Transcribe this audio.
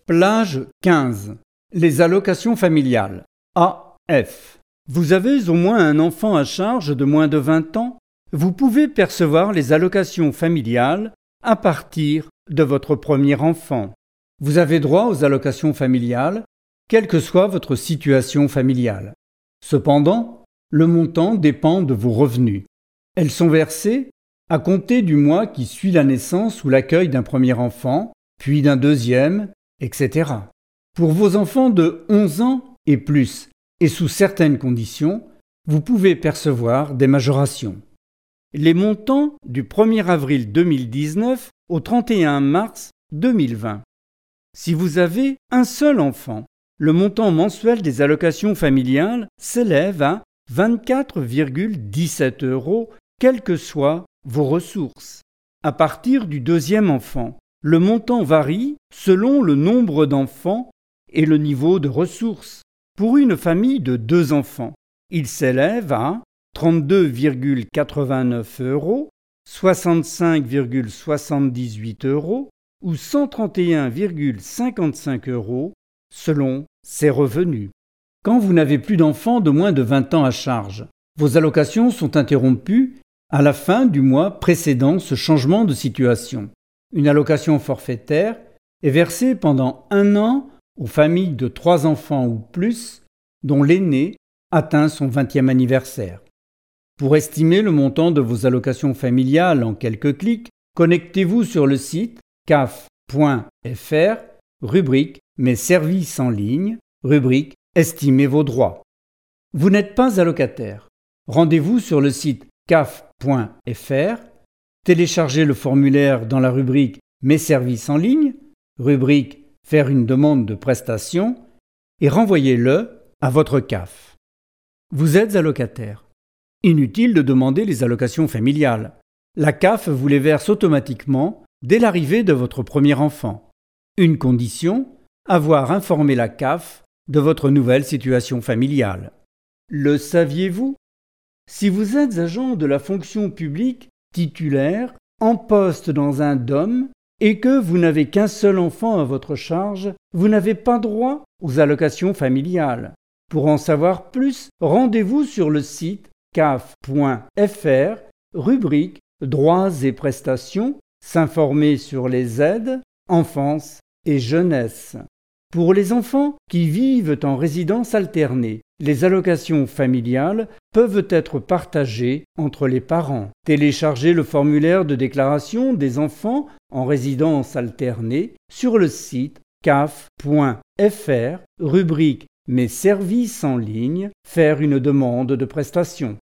Plage 15. Les allocations familiales. AF. Vous avez au moins un enfant à charge de moins de 20 ans? Vous pouvez percevoir les allocations familiales à partir de votre premier enfant. Vous avez droit aux allocations familiales, quelle que soit votre situation familiale. Cependant, le montant dépend de vos revenus. Elles sont versées à compter du mois qui suit la naissance ou l'accueil d'un premier enfant, puis d'un deuxième, etc. Pour vos enfants de 11 ans et plus, et sous certaines conditions, vous pouvez percevoir des majorations. Les montants du 1er avril 2019 au 31 mars 2020. Si vous avez un seul enfant, le montant mensuel des allocations familiales s'élève à 24,17 €, quelles que soient vos ressources. À partir du deuxième enfant, le montant varie selon le nombre d'enfants et le niveau de ressources. Pour une famille de 2 enfants, il s'élève à 32,89 €, 65,78 € ou 131,55 € selon ses revenus. Quand vous n'avez plus d'enfants de moins de 20 ans à charge, vos allocations sont interrompues à la fin du mois précédant ce changement de situation. Une allocation forfaitaire est versée pendant 1 an aux familles de 3 enfants ou plus dont l'aîné atteint son 20e anniversaire. Pour estimer le montant de vos allocations familiales en quelques clics, connectez-vous sur le site caf.fr, rubrique Mes services en ligne, rubrique Estimez vos droits. Vous n'êtes pas allocataire. Rendez-vous sur le site caf.fr, téléchargez le formulaire dans la rubrique Mes services en ligne, rubrique Faire une demande de prestation et renvoyez-le à votre CAF. Vous êtes allocataire. Inutile de demander les allocations familiales. La CAF vous les verse automatiquement dès l'arrivée de votre premier enfant. Une condition, avoir informé la CAF de votre nouvelle situation familiale. Le saviez-vous? Si vous êtes agent de la fonction publique, titulaire, en poste dans un DOM, et que vous n'avez qu'un seul enfant à votre charge, vous n'avez pas droit aux allocations familiales. Pour en savoir plus, rendez-vous sur le site caf.fr, rubrique Droits et prestations, s'informer sur les aides, enfance et jeunesse. Pour les enfants qui vivent en résidence alternée, les allocations familiales peuvent être partagées entre les parents. Téléchargez le formulaire de déclaration des enfants en résidence alternée sur le site caf.fr, rubrique Mes services en ligne, faire une demande de prestation.